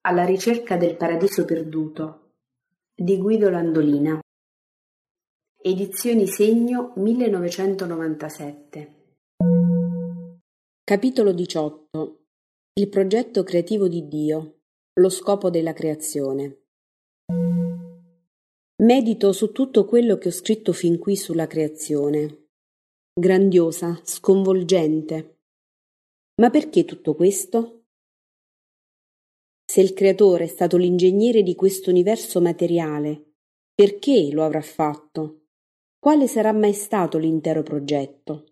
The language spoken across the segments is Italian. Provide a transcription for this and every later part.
Alla ricerca del paradiso perduto di Guido Landolina. Edizioni Segno 1997. Capitolo 18. Il progetto creativo di Dio, lo scopo della creazione. Medito su tutto quello che ho scritto fin qui sulla creazione. Grandiosa, sconvolgente. Ma perché tutto questo? Se il creatore è stato l'ingegnere di questo universo materiale, perché lo avrà fatto? Quale sarà mai stato l'intero progetto?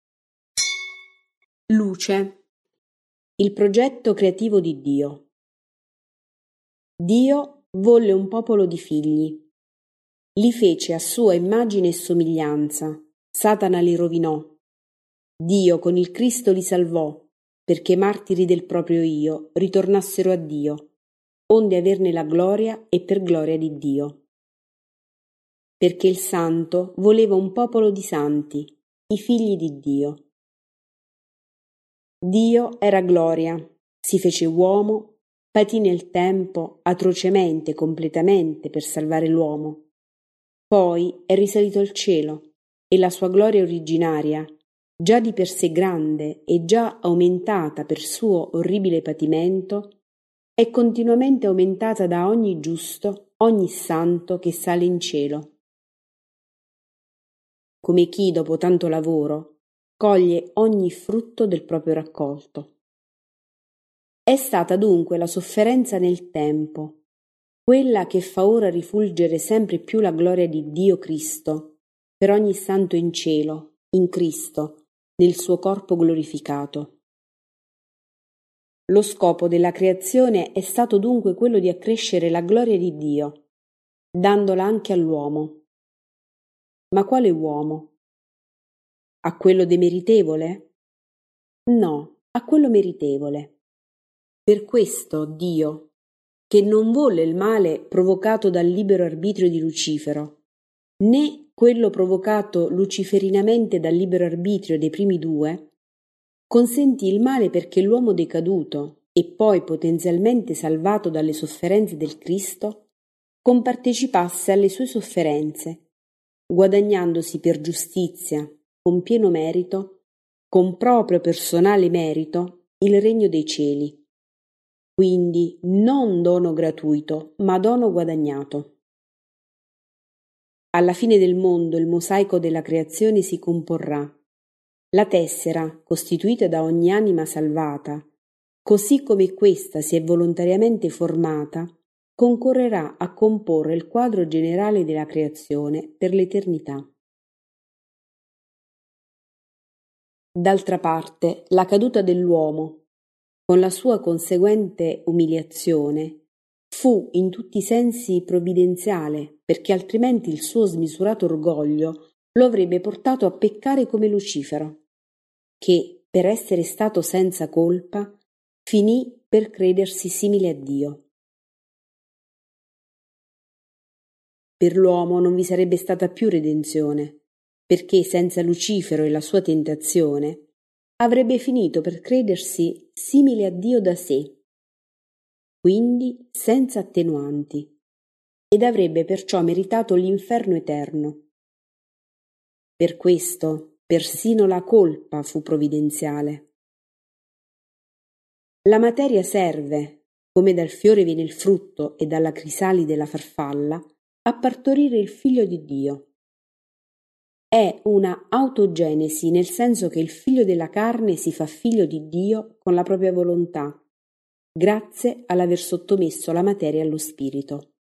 Luce. Il progetto creativo di Dio. Dio volle un popolo di figli. Li fece a sua immagine e somiglianza. Satana li rovinò. Dio con il Cristo li salvò, perché martiri del proprio io ritornassero a Dio, onde averne la gloria e per gloria di Dio. Perché il Santo voleva un popolo di santi, i figli di Dio. Dio era gloria, si fece uomo, patì nel tempo atrocemente, completamente per salvare l'uomo. Poi è risalito al cielo e la sua gloria originaria, già di per sé grande e già aumentata per suo orribile patimento, è continuamente aumentata da ogni giusto, ogni santo che sale in cielo. Come chi, dopo tanto lavoro, coglie ogni frutto del proprio raccolto. È stata dunque la sofferenza nel tempo, quella che fa ora rifulgere sempre più la gloria di Dio Cristo, per ogni santo in cielo, in Cristo, nel suo corpo glorificato. Lo scopo della creazione è stato dunque quello di accrescere la gloria di Dio, dandola anche all'uomo. Ma quale uomo? A quello demeritevole? No, a quello meritevole. Per questo Dio, che non volle il male provocato dal libero arbitrio di Lucifero, né quello provocato luciferinamente dal libero arbitrio dei primi due, consentì il male perché l'uomo decaduto e poi potenzialmente salvato dalle sofferenze del Cristo compartecipasse alle sue sofferenze, guadagnandosi per giustizia, con pieno merito, con proprio personale merito, il regno dei cieli. Quindi non dono gratuito, ma dono guadagnato. Alla fine del mondo il mosaico della creazione si comporrà. La tessera, costituita da ogni anima salvata, così come questa si è volontariamente formata, concorrerà a comporre il quadro generale della creazione per l'eternità. D'altra parte, la caduta dell'uomo, con la sua conseguente umiliazione, fu in tutti i sensi provvidenziale, perché altrimenti il suo smisurato orgoglio lo avrebbe portato a peccare come Lucifero, che, per essere stato senza colpa, finì per credersi simile a Dio. Per l'uomo non vi sarebbe stata più redenzione, perché senza Lucifero e la sua tentazione avrebbe finito per credersi simile a Dio da sé, quindi senza attenuanti, ed avrebbe perciò meritato l'inferno eterno. Per questo persino la colpa fu provvidenziale. La materia serve, come dal fiore viene il frutto e dalla crisalide la farfalla, a partorire il figlio di Dio. È una autogenesi nel senso che il figlio della carne si fa figlio di Dio con la propria volontà, grazie all'aver sottomesso la materia allo spirito.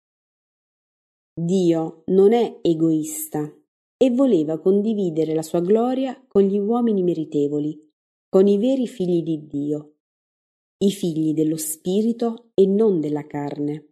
Dio non è egoista e voleva condividere la sua gloria con gli uomini meritevoli, con i veri figli di Dio, i figli dello spirito e non della carne.